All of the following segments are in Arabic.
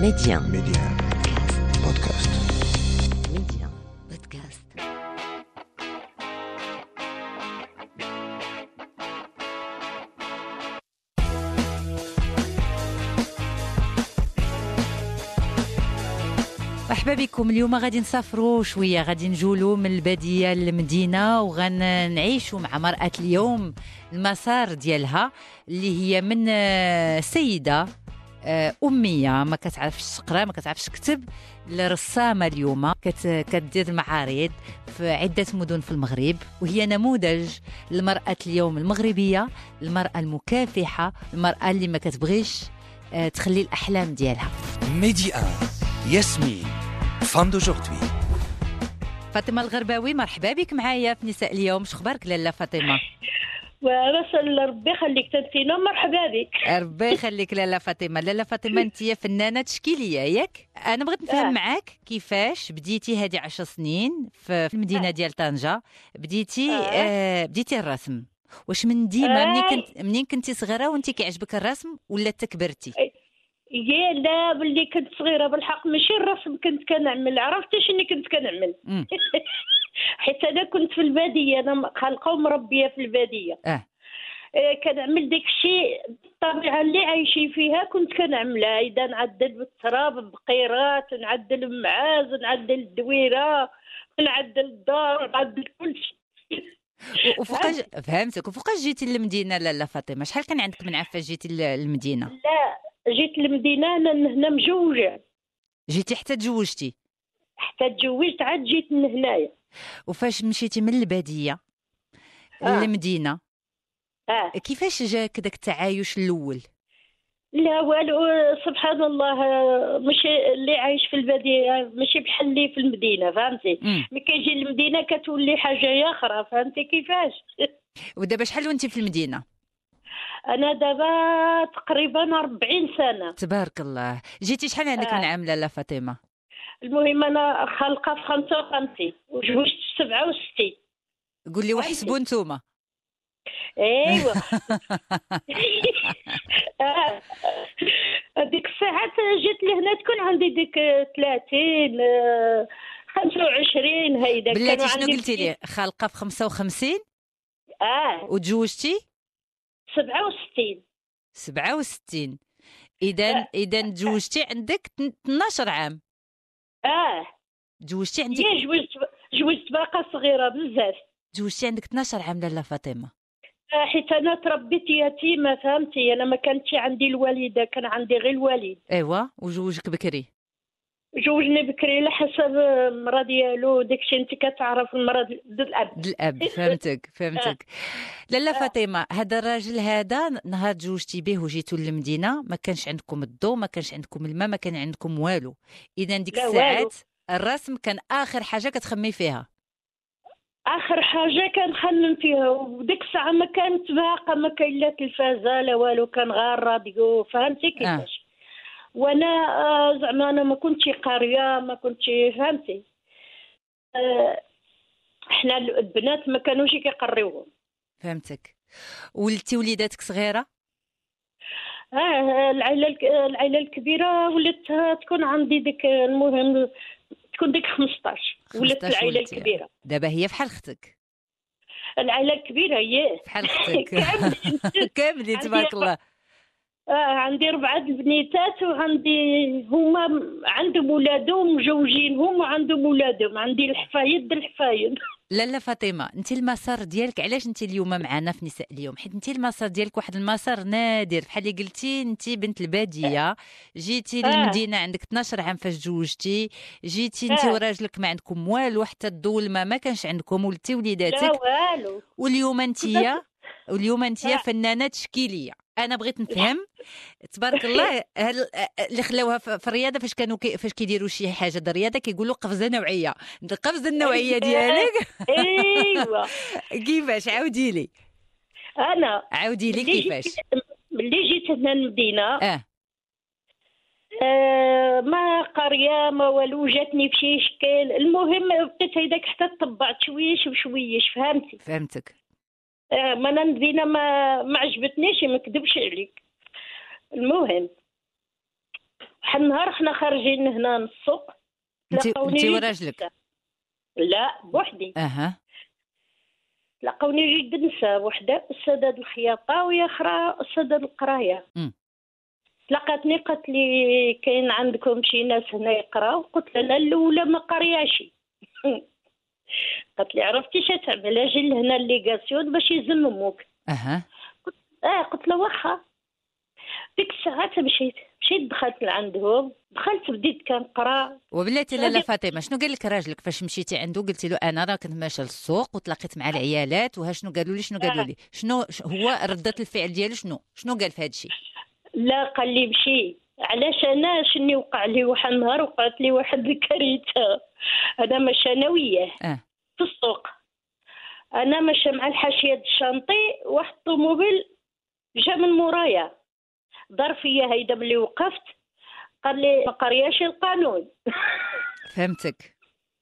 Média بودكاست. Média Podcast. مرحبا بكم. اليوم غادي نسافروا شويه، غادي نجولوا من الباديه للمدينه وغنعيشوا مع مرأة اليوم المسار ديالها اللي هي من سيده أمية ما كتعرفش تقرا ما كتعرفش تكتب لرسامة اليوم كتدير المعارض في عدة مدن في المغرب، وهي نموذج للمرأة اليوم المغربية، المرأة المكافحة، المرأة اللي ما كتبغيش تخلي الأحلام ديالها. ميدي ياسمين فام دوجوردي. فاطمة الغرباوي، مرحبا بك معايا في نساء اليوم. شخبارك لاله فاطمة؟ ورسل ربي يخليك تنسينا. مرحبا بك. ربي يخليك لاله فاطمه. لاله فاطمه، انت فنانه تشكيليه ياك؟ انا بغيت نفهم معاك كيفاش بديتي هذه 10 سنين في المدينه ديال طنجه. بديتي الرسم. واش من ديما منين كنتي صغيره وانت كيعجبك الرسم ولا تكبرتي؟ يا لا، باللي كنت صغيره بالحق ماشي الرسم كنت كنعمل. عرفتي شنو كنت كنعمل؟ حيت انا كنت في الباديه، انا خالقه ومربيه في الباديه. كنعمل داك الشيء الطبيعه اللي عايشين فيها كنت كنعملها. اذا نعدل بالتراب بقيرات، نعدل المعاز، نعدل الدويره، نعدل الدار، نعدل كل شيء. وفوقاش فهمتك. وفوقاش جيتي للمدينه لاله فاطمه؟ شحال كان عندك من عفاش جيتي للمدينه؟ لا، جيت للمدينه انا هنا مجوجه. جيتي حتى تزوجتي؟ حتى تزوجت عاد جيت من هنايا. وفاش مشيتي من الباديه للمدينه كيفاش جاك داك التعايش الاول؟ لا والو، سبحان الله. ماشي اللي عايش في الباديه ماشي بحال اللي في المدينه، فهمتي؟ ملي كيجي للمدينه كتولي حاجه اخرى، فهمتي كيفاش؟ ودابا شحال وانت في المدينه؟ انا دابا تقريبا 40 سنه. تبارك الله. جيتي شحال عندك من عام لاله فاطمه؟ المهم انا خالقه في 55 وجوجت في 67. قول لي وحسبوا نتوما. ايوا. هذيك الساعات جيت لهنا تكون عندي ديك 30 25 هيدا. بلاتي شنو قلتي لي؟ خالقه في 55 وتزوجتي 67. 67. اذا تزوجتي عندك 12 عام. تزوجتي عندك جوجت باقا صغيره بزاف. تزوجتي عندك 12 عام لاله فاطمه. حيت انا تربيت يتيمه، فهمتي؟ انا ما كانتش عندي الوالده، كان عندي غير الوالد. ايوا. وجوجك بكري؟ جوجني بكري على حسب المرا ديالو. داكشي انت كتعرف المرا الاب. فهمتك. لاله فاطمه، هذا الراجل هذا نهار تزوجتي به وجيتوا للمدينه ما كانش عندكم الضوء، ما كانش عندكم الماء، ما كان عندكم والو. اذا ديك الساعات الرسم كان اخر حاجه كتخمي فيها؟ اخر حاجه كنخمم فيها. وديك الساعه ما كانت باقا، ما كاين لا تلفازه لا والو، كان غير راديو، فهمتي كيفاش؟ وانا زعما انا ما كنتش قاريه، ما كنتش، فهمتي؟ احنا البنات ما كانوش كيقريوهم. فهمتك. ولدتي وليداتك صغيره؟ العائله الكبيره ولات تكون عندي ديك، المهم تكون ديك 15 ولات العائله الكبيره. دابا هي فحال اختك؟ العائله الكبيره هي فحال اختك. كاملين تبارك الله. عندي 4 البنيتات، وعندي هما عندهم ولادهم مجوجين، هما عندهم ولادهم. عندي الحفايد لاله فاطمه، انت المسار ديالك علاش انت اليوم معنا في نساء اليوم؟ حيت انت المسار ديالك واحد المسار نادر. بحال اللي قلتي انت بنت الباديه، جيتي للمدينه عندك 12 عام فاش تزوجتي، جيتي انت وراجلك ما عندكم والو، حتى الضو والماء ما كانش عندكم، ولدتي وليداتك لا والو. واليوم انت فنانه تشكيليه. انا بغيت نفهم تبارك الله اللي خلاوها في الرياضه فاش كيديروا شي حاجه د الرياضه كيقولوا قفزه نوعيه. القفزه النوعيه ديالك ايوا. كيفاش؟ عاودي لي كيفاش. ملي جيت هنا المدينه ما قريه ما والو، جاتني بشي شكل. المهم بقيت هيداك حتى طبعت شويش بشويش، فهمتي؟ فهمتك. ما انا المدينه ما عجبتنيش، ما نكذبش عليك. المهم واحد النهار حنا خارجين هنا من السوق، انت وراجلك؟ لا بوحدي. لقوني جد نساء، وحده استاذة الخياطه وهي اخرى استاذة القرايه. لقاتني قالت لي كاين عندكم شي ناس هنا يقراو؟ قلت لها الاولى ما قرياشي. قالت لي عرفتي اش تعمل؟ اجي لهنا الليغاسيون باش يزمموك. قلت لها واخا. ديك الساعات مشيت دخلت لعندهم، دخلت بديت كنقرا. وبلاتي لاله فاطمه، شنو قال لك راجلك فاش مشيتي عنده؟ قلتي له انا راه كنت ماشيه للسوق وتلاقيت مع العيالات وها شنو قالوا لي؟ شنو هو ردة الفعل ديالو؟ شنو قال في هذا الشيء؟ لا قال لي مشي. علاش انا شني وقع لي؟ واحد النهار وقعت لي واحد الكارثه. انا ماشيه انا وياه في السوق، انا ماشيه مع الحاشيه الشانطي، واحد الطوموبيل جا من مورايا ضر فيا. هيدا ملي وقفت قال لي ما قرياش القانون. فهمتك.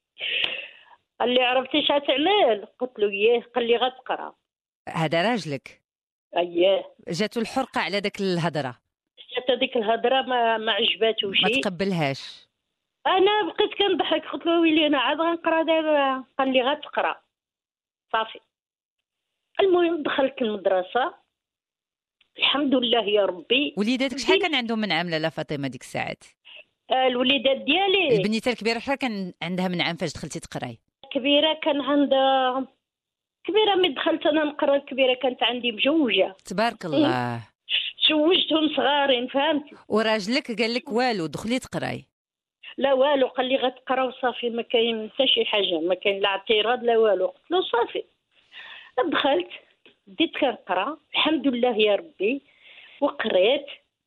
قال لي عرفتي اش تعمل؟ قلت له ياه. قال لي غتقرا. هذا راجلك؟ اييه. جاتو الحرقه على داك الهضره؟ جات هذيك الهضره ما عجباتوش، ما تقبلهاش. انا بقيت كنضحك، قلت له ويلي انا عاد غنقرا دابا. قال لي غتقرا صافي. المهم دخلت المدرسه الحمد لله يا ربي. وليداتك شحال كان عندهم من عام لاله فاطمه ديك الساعات؟ الوليدات ديالي البنيته الكبيره شحال كان عندها من عام فاش دخلتي تقراي؟ كبيره كان عندها كبيره ملي دخلت انا نقرا، الكبيره كانت عندي مجوجه. تبارك الله. زوجتهم صغارين فهمتي. وراجلك قال لك والو دخلي تقراي؟ لا والو، قال لي غتقرا وصافي، ما كاين حتى شي حاجه، ما كاين لا اعتراض لا والو. قلت له صافي. دخلت بديت كنقرا الحمد لله يا ربي وقريت.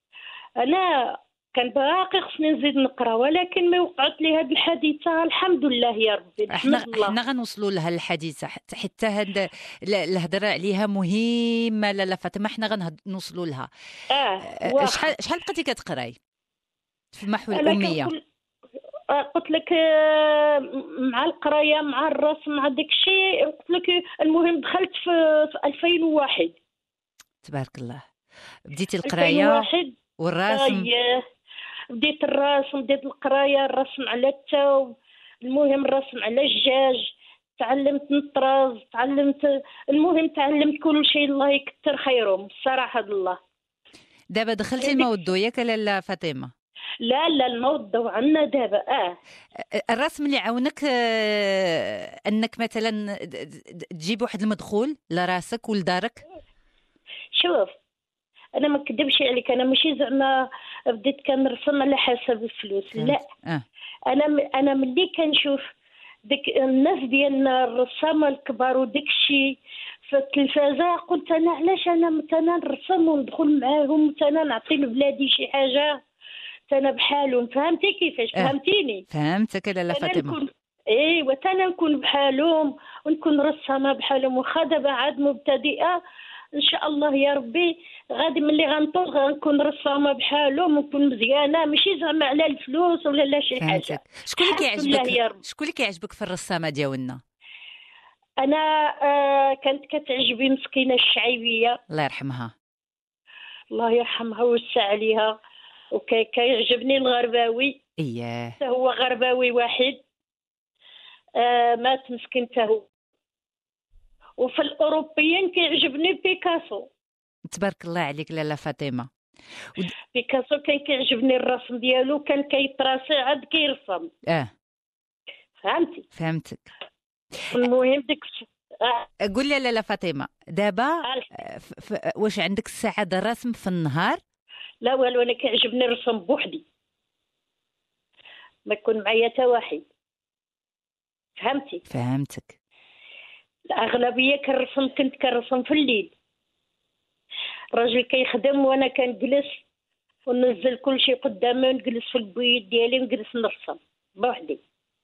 انا كان باقي خصني نزيد نقرا، ولكن ما وقعت لي هذه الحادثه. الحمد لله يا ربي. احنا غنوصلوا لها الحادثه، حتى هاد الهضره عليها مهمه لاله فاطمه، احنا غنوصلوا لها. شحال بقيتي كتقراي في المحو الاميه؟ قلت لك مع القرايه مع الرسم مع داك الشيء. قلت لك المهم دخلت في 2001. تبارك الله. بديتي القرايه والرسم؟ بديت الرسم، بديت القرايه، الرسم على الثوب، المهم الرسم على الدجاج، تعلمت نطرز، تعلمت كل شيء. الله يكثر خيرهم الصراحه الله. دابا دخلتي الموضوع ياك لاله فاطمه؟ لا الموضوع عندنا دابا. الرسم اللي عاونك انك مثلا تجيب واحد المدخول لراسك ولدارك؟ شوف انا ما نكذبش عليك، انا ماشي زعما بديت كنرسم على حسب الفلوس، لا. انا ملي كنشوف ديك الناس ديالنا الرسامه الكبار وداك الشيء في التلفازه، قلت انا علاش انا مثلا نرسم وندخل معاهم مثلا نعطي لبلادي شي حاجه انا بحالهم. فهمتي كيفاش؟ فهمتيني؟ فهمتك لاله فاطمه. ايوا انا نكون بحالهم ونكون رسامه بحالهم، واخا دابا عاد مبتدئه ان شاء الله يا ربي. غادي ملي غنطول غنكون رسامه بحالهم ونكون مزيانه، ماشي زعما على الفلوس ولا لا شي حاجه. شكون اللي كيعجبك في الرسامه ديالنا؟ انا كانت كتعجبني مسكينه الشعيبيه الله يرحمها. الله يرحمها ويوسع عليها. وكيعجبني الغرباوي. اييه هو غرباوي واحد مات مسكين هو. وفي الاوروبيين كيعجبني بيكاسو. تبارك الله عليك لاله فاطمه. بيكاسو كان كيعجبني الرسم ديالو، كان كيطراسي عاد كيرسم. فهمتك. المهم ديك قول لي لاله فاطمه دابا واش عندك السعاده الرسم في النهار؟ لا والو، انا كيعجبني الرسم بوحدي، ما يكون معايا حتى واحد. فهمتك. الاغلبيه كنت كنرسم في الليل، الراجل كيخدم وانا كنجلس وننزل كل شيء قدامي ونجلس في البيت ديالي ونجلس نرسم بوحدي.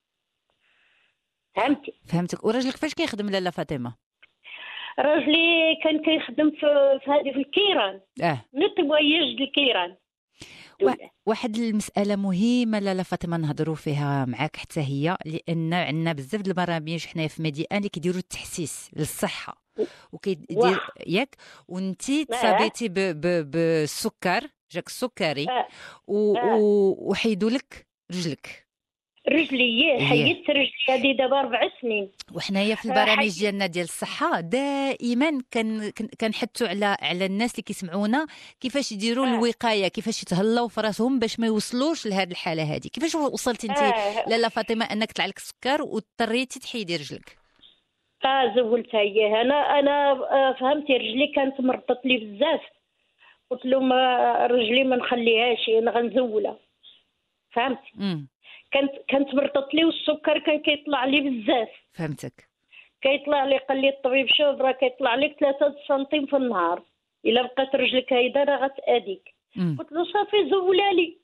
فهمتك. وراجلك فاش كيخدم لاله فاطمه؟ راجلي كان كيخدم في الكيران. نتوايج الكيران. واحد المساله مهمه لاله فاطمه نهضروا فيها معاك حتى هي، لان عندنا بزاف د البرامج حنايا في ميديان اللي كيديروا التحسيس للصحه وكيدير ياك، وانتي تصابيتي بالسكر جاك السكري آه. وحيدوا لك رجلك. رجلي حيدت رجلي هذه دابا 4 سنين. وحنايا في البرامج ديالنا ديال الصحه دائما كنحثوا على الناس اللي كيسمعونا كيفاش يديروا الوقايه، كيفاش يتهلاو في راسهم باش ما يوصلوش لهذه الحاله هذه. كيفاش وصلتي انت لاله فاطمه انك طلع لك السكر واضطريتي تحيدي رجلك؟ زولتها اياه. انا فهمتي رجلي كانت مرضت لي بزاف، قلت له ما رجلي ما نخليهاش انا غنزولها، فهمتي. كانت مرضت لي والسكر كان كيطلع لي بزاف. فهمتك. كيطلع لي، قال لي الطبيب شوف راه كيطلع لك 3 سنتيم في النهار، الا بقات رجلك هيدا راه غتأذيك. قلت له صافي زولها لي.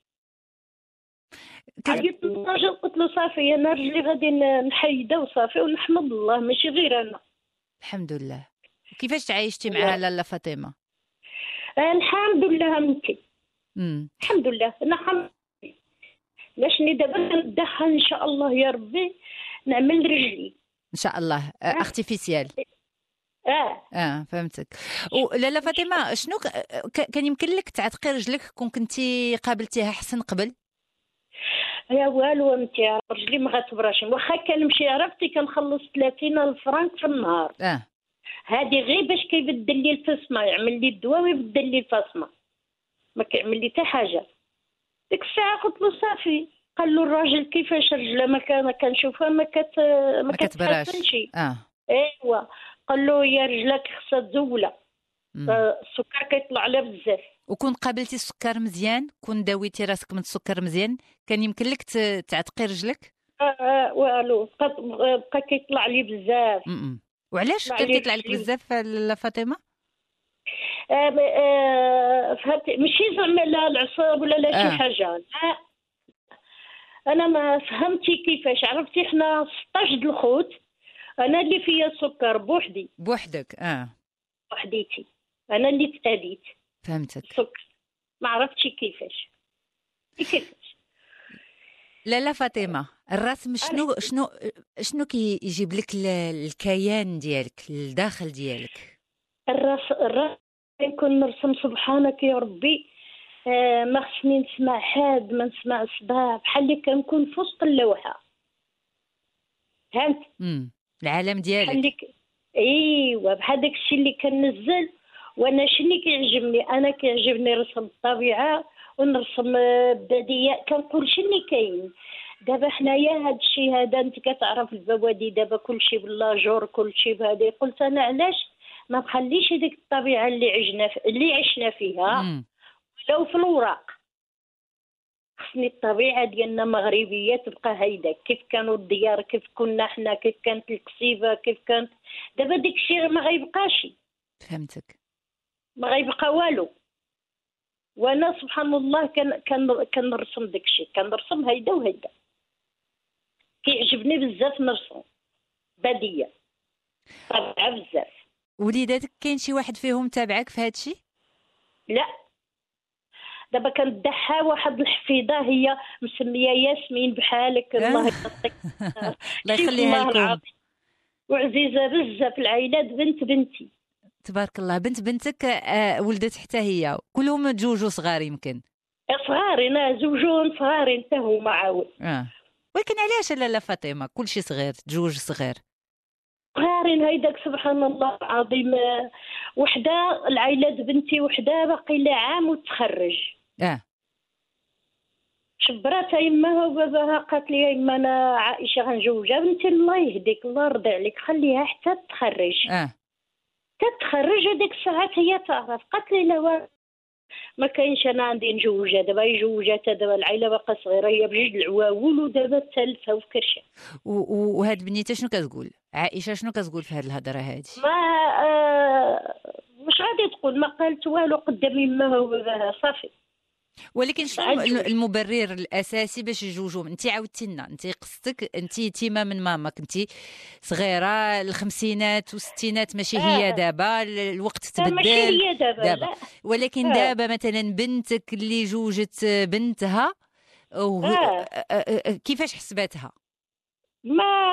عيطت للراجل قلت له صافي انا رجلي غادي نحيدها وصافي، ونحمد الله ماشي غير انا. الحمد لله. كيفاش تعايشتي معها لاله فاطمه؟ الحمد لله امتي. الحمد لله. انا لاشني دابا ندخل ان شاء الله يا ربي نعمل رجلي ان شاء الله اختيفيسيال. فهمتك. ولاله فاطمه شنو كان يمكن لك تعتقي رجلك كون كنتي قابلتيها حسن قبل؟ يا والو امتي رجلي ما غتبراش، واخا كنمشي عرفتي كنخلص 30,000 فرانك في النهار. هذه غير باش كيبدل لي الفصمه، يعمل لي الدواء ويبدل لي الفصمه، ما كيعمل لي حتى حاجه. ديك الساعه قلت له صافي. قال له الراجل كيفاش رجله ما كنشوفها ما كتبراش. ايوا قال له يا رجلك خصها تزولها، السكر كيطلع عليها بزاف. وكون قابلتي السكر مزيان، كون داويتي راسك من السكر مزيان، كان يمكن لك تعتقي رجلك؟ والو بقى كيطلع لي بزاف. وعلاش كان كيطلع لك بزاف لاله فاطمه؟ فهمتي ماشي زعما لا العصاب ولا لا شي حاجه. انا ما فهمتي كيفاش. عرفتي حنا 16 د الخوت، انا اللي فيا السكر بوحدي. بوحدك؟ وحديتي انا اللي تأذيت. فهمتك. السكر ما عرفتش كيفاش. لاله فاطمه الرسم شنو كيجيب لك الكيان ديالك الداخل ديالك؟ الرسم كنكون نرسم سبحانك يا ربي. ما خصني نسمع حاد، ما نسمع صداع، بحال اللي كنكون في وسط اللوحه. فهمت؟ العالم ديالك. ايوا بحال داكشي اللي كننزل. وانا شنو كيعجبني؟ انا كيعجبني رسم الطبيعه ونرسم البديهه. كنقول شنو كاين دابا حنايا هذا الشيء هذا. انت كتعرف البوادي دابا كلشي باللاجور، كلشي بهذه. قلت انا علاش ما نخليش هذيك الطبيعه اللي عشنا فيها ولو في الوراق. خصني الطبيعه ديالنا مغربيه تبقى هيدا كيف كانوا الديار، كيف كنا حنا، كيف كانت الكسيبه، كيف كانت. دابا ديك الشيء ما غيبقاش. فهمتك. ما غيبقى والو. وانا سبحان الله كنرسم داك الشيء، كنرسم هيدا وهيدا. كيعجبني بزاف نرسم بديه طبيعه بزاف. وليداتك كاين شي واحد فيهم تابعك في هذا الشيء؟ لا دابا كندحها واحد الحفيظه هي مسميه ياسمين بحالك. الله يعطيك الله يخليها لكم. وعزيزه بزاف العائلات. بنت بنتي تبارك الله. بنتك ولدت حتى هي؟ كلهم جوجو صغار يمكن؟ صغارين زوجون صغارين حتى هما عاود. ولكن علاش لاله فاطمه كلشي صغير جوج صغير؟ صغارين هيداك سبحان الله العظيم. وحده العائلات بنتي وحده باقي لها عام وتخرج. شبراتها يماها وباباها قالت لي يما انا عائشه غنجوجها. بنتي الله يهديك الله يرضي عليك خليها حتى تخرج. تتخرج هذيك الساعات هي تعرف. قالت لي لا ما كاينش انا عندي نجوجها دابا. يجوجاتها دابا العائله باقا صغيره، هي بجوج العواول ودابا الثالثه وفي كرشه. وهاد بنيته شنو كتقول؟ عائشه شنو كتقول في هاد الهضره هادي؟ ما مش غادي تقول، ما قالت والو قدام يماها وباباها صافي. ولكن شنو المبرر الاساسي باش يجوجوا؟ انت عاودتي لنا انت قصتك انت يتيمه من ماماك، انت صغيره الخمسينات والستينات ماشي هي دابا. الوقت تبدل ماشي هي دابا. ولكن دابا مثلا بنتك اللي جوجت بنتها كيفاش حسباتها؟ ما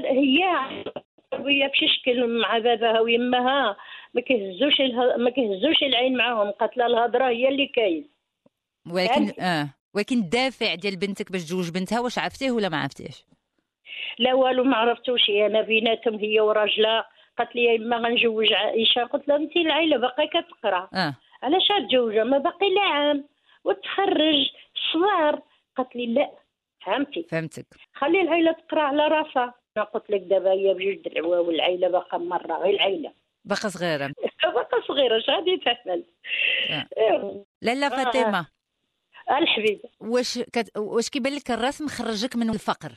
هي بشي شكل مع باباها ويماها ما كيهزوش العين معاهم. قالت لها الهضره هي اللي كاين. ولكن الدافع ديال بنتك باش تزوج بنتها واش عرفتيه ولا ما عرفتيش؟ لا والو ما عرفتوش. انا بيناتهم هي وراجلها قالت لي ما غنجوج عائشه. قلت لها انت العائله باقي كتقرا علاش غتجوجها؟ ما باقي لا عام وتخرج صغار. قالت لي لا. فهمتك. خلي العائله تقرا على راسها. انا قلت لك دابا هي بجوج دلعوه والعائله باقا مره غير العائله باقا صغيره. باقا صغيره اش غادي تعمل؟ لاله فاطمه الحبيبه واش كيبان لك الرسم خرجك من الفقر؟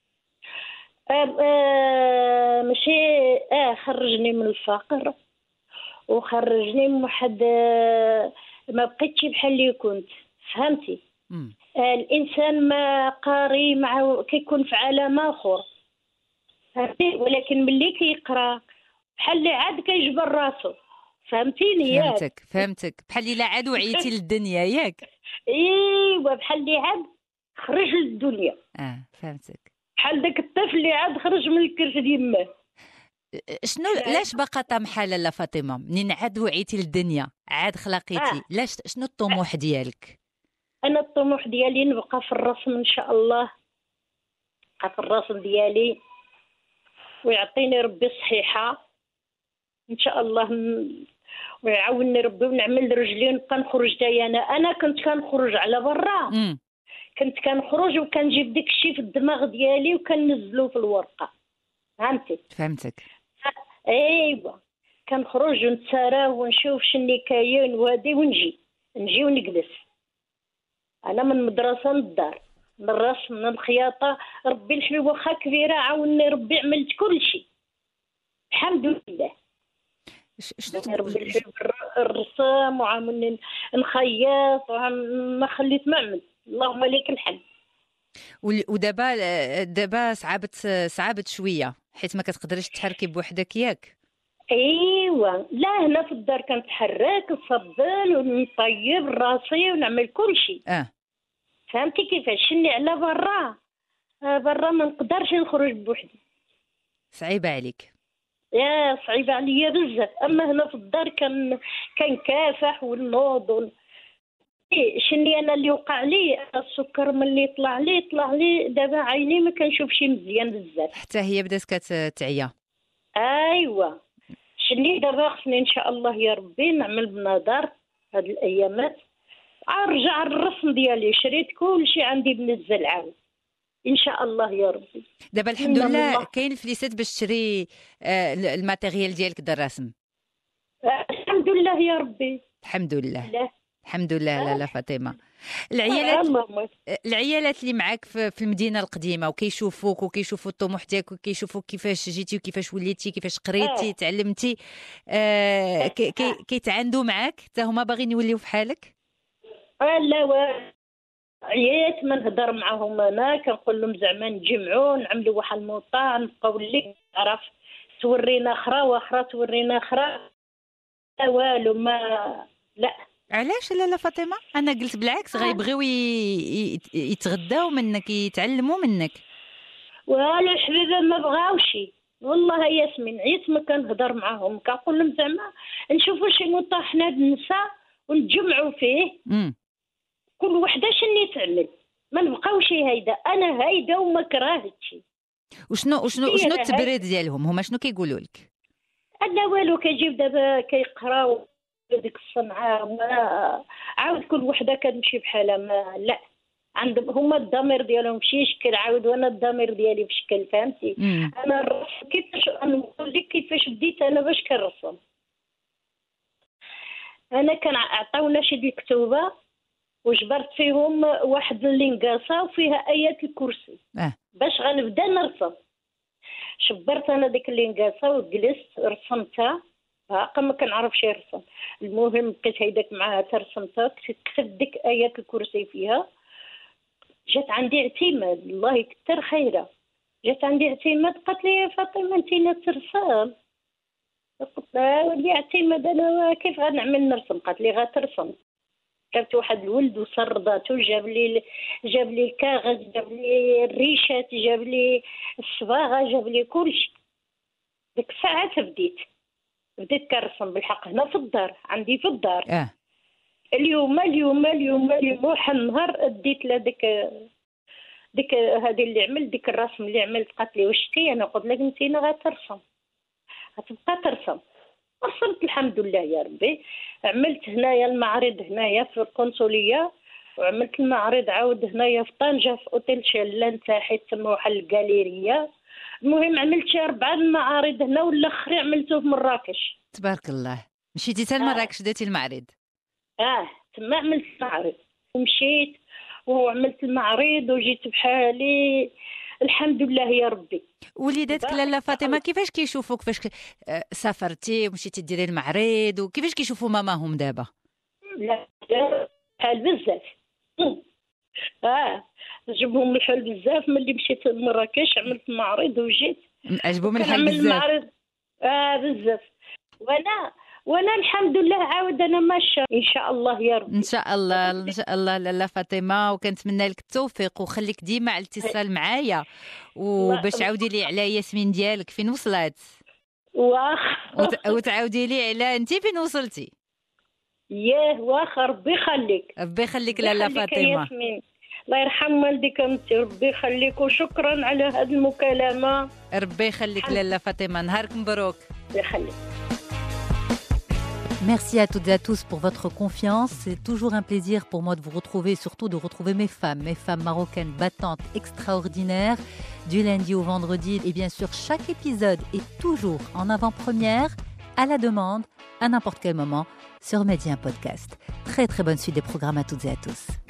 ماشي خرجني من الفقر وخرجني من واحد ما بقيتش بحال اللي كنت. فهمتي؟ الانسان ما قاري مع كيكون في عالم اخر. فهمتي؟ ولكن ملي كيقرا بحال اللي عاد كيجبر راسو. فهمتيني ياك؟ فهمتك بحال اللي عاد وعيتي للدنيا ياك؟ ايوا بحال اللي عاد خرج للدنيا. فهمتك. بحال داك الطفل اللي عاد خرج من الكرش ديال يماه. لاش باقا طامحه لاله فاطمه منين عاد وعيتي للدنيا عاد خلقيتي؟ لاش شنو الطموح ديالك؟ انا الطموح ديالي نبقى في الرسم ان شاء الله. نبقى في الرسم ديالي ويعطيني ربي الصحيحه ان شاء الله ويعاونني ربي ونعمل رجلي ونبقى نخرج تاي انا كنت كنخرج على برا. كنت كنخرج وكنجيب داك الشيء في الدماغ ديالي وكننزلو في الورقه. فهمتك. ايوا كنخرج ونتسارى ونشوف شنو كاين وهادي ونجي ونجلس. انا من المدرسه للدار من الرسم من الخياطه. ربي الحبيب واخا كبيره عاونني ربي عملت كل شيء الحمد لله. شنو ربي الحبيب الرسام وعاونني نخيط وما خليت ما عملت. اللهم لك الحمد. ودابا صعبت شويه حيت ما كتقدريش تحركي بوحدك ياك؟ ايوا لا هنا في الدار كنتحرك نصبل ونطيب راسي ونعمل كل شيء. فهمتي كيفاش؟ شني على برا ما نقدرش نخرج بوحدي. صعيبه عليك؟ يا صعيبه عليا بزاف. اما هنا في الدار كنكافح ونوض شني انا اللي وقع لي السكر ملي طلع لي دابا عيني ما كنشوفش مزيان بزاف. حتى هي بدات كتعيا. ايوا شني دابا خصني ان شاء الله يا ربي نعمل بنظر هاد الايامات. ارجع الرسم ديالي شريت كل شيء عندي بنزل عاود ان شاء الله يا ربي. دابا الحمد لله كاين الفليسات باش تشري الماتيريال ديالك ديال الرسم. الحمد لله يا ربي. الحمد لله. الحمد لله لاله فاطمه. العيالات اللي معاك في المدينه القديمه وكيشوفوك وكيشوفوا الطموح ديالك وكيشوفوا كيفاش جيتي وكيفاش وليتي كيفاش قريتي تعلمتي كيتعاندوا معاك حتى هما باغيين يوليو في حالك؟ لا عييت ما نهضر معاهم. انا كنقول لهم زعما نجمعوا نعملوا واحد الموطا نبقاو اللي تعرف تورينا اخرى واخرى تورينا اخرى. لا والو ما لا. علاش لاله فاطمه؟ انا قلت بالعكس غيبغيو يتغداو منك يتعلموا منك. والو حبيبه ما بغاوش والله. ياسمين عيت ما كنهضر معاهم كنقول لهم زعما نشوفوا شي موطا حنا النساء ونتجمعوا فيه. كل وحده شني تعمل ما نبقاوش هيدا. انا هيدا وما كرهتش. وشنو التبريد ديالهم؟ هما شنو كيقولوا لك؟ لا والو كيجيب دابا كيقراو ديك الصنعه ما عاود كل وحده كتمشي بحالها. ما لا عندهم هما الضمير ديالهم بشي شكل عاود وانا الضمير ديالي بشكل. فهمتي؟ انا الرسم كيفاش نقول لك كيفاش بديت انا باش كنرسم. انا كان عطاونا شي الكتوبه وجبرت فيهم واحد اللينقاصه وفيها ايات الكرسي باش غنبدا نرسم. شبرت انا ديك اللينقاصه وجلست رسمتها باقا ما كنعرفش نرسم. المهم بقيت هيداك معاها ترسمتها كتبت ديك ايات الكرسي فيها. جات عندي اعتماد الله يكثر خيرها. جات عندي اعتماد قالت لي يا فاطمه انت لا ترسم. قلت لها ولي اعتماد انا كيف غنعمل نرسم؟ قالت لي غترسم. جابت واحد الولد وسرداتو جاب لي الكاغذ جاب لي الريشات جاب لي الصباغه جاب لي كلشي. ديك الساعه بديت كنرسم بالحق هنا في الدار عندي في الدار. اليوم واحد النهار ديت لها ديك هذه اللي عملت، ديك الرسم اللي عملت، قالت لي واش كي؟ انا قلت لها انت غترسم، غتبقى ترسم. رسمت الحمد لله يا ربي. عملت هنايا المعرض هنايا في القنصليه، وعملت المعرض عاود هنايا في طنجة في اوتيل شلان تاعي تسمى واحد الجاليريا. المهم عملت شي 4 المعارض هنا، والاخر عملته في مراكش. تبارك الله. مشيتي حتى لمراكش درتي المعرض؟ تما عملت المعرض ومشيت وعملت المعرض وجيت بحالي الحمد لله يا ربي. وليداتك لاله فاطمه كيفاش كيشوفوك فاش سافرتي ومشيتي ديري المعرض، وكيفاش كيشوفوا ماماهم دابا؟ لا بحال بزاف. عجبهم الحال بزاف. ملي مشيت لمراكش عملت معرض وجيت عجبهم الحال بزاف. بزاف. وانا الحمد لله عاود انا ماشيه ان شاء الله يا رب. ان شاء الله لاله فاطمه، وكنتمنى لك التوفيق وخليك ديما على الاتصال معايا، وباش تعاودي لي على ياسمين ديالك فين وصلت، وتعاودي لي على انت فين وصلتي. واخ ربي يخليك لاله فاطمه. الله يرحم والديك انت، ربي يخليك، وشكرا على هذه المكالمه. ربي يخليك لاله فاطمه، نهارك مبروك. ربي يخليك. Merci à toutes et à tous pour votre confiance. C'est toujours un plaisir pour moi de vous retrouver, surtout de retrouver mes femmes marocaines battantes, extraordinaires, du lundi au vendredi. Et bien sûr, chaque épisode est toujours en avant-première, à la demande, à n'importe quel moment, sur Medi 1 Podcast. Très très bonne suite des programmes à toutes et à tous.